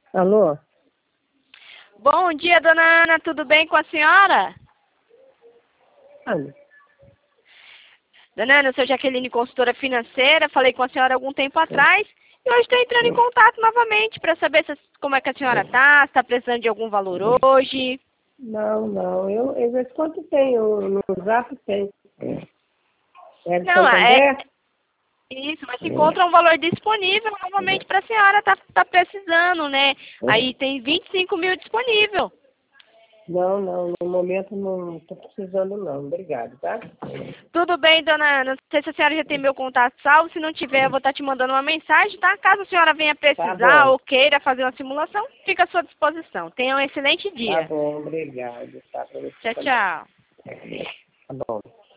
Alô? Bom dia, dona Ana, tudo bem com a senhora? Ana? Dona Ana, eu sou Jaqueline, consultora financeira, falei com a senhora algum tempo atrás e hoje estou entrando em contato novamente para saber como é que a senhora está, se está precisando de algum valor hoje. Não. Eu vejo quanto tem, no Zap tem. É de Não, Santander? isso, mas se encontra um valor disponível novamente para a senhora, tá precisando, né? Aí tem 25 mil disponível. Não, no momento não estou precisando não. Obrigado, tá? Tudo bem, dona Ana, não sei se a senhora já tem meu contato salvo, se não tiver eu vou estar te mandando uma mensagem, tá? Caso a senhora venha Tá precisar bom, ou queira fazer uma simulação, fica à sua disposição. Tenha um excelente tá dia. bom, obrigado. Tá, pra você Tchau, também. tchau. Tá bom.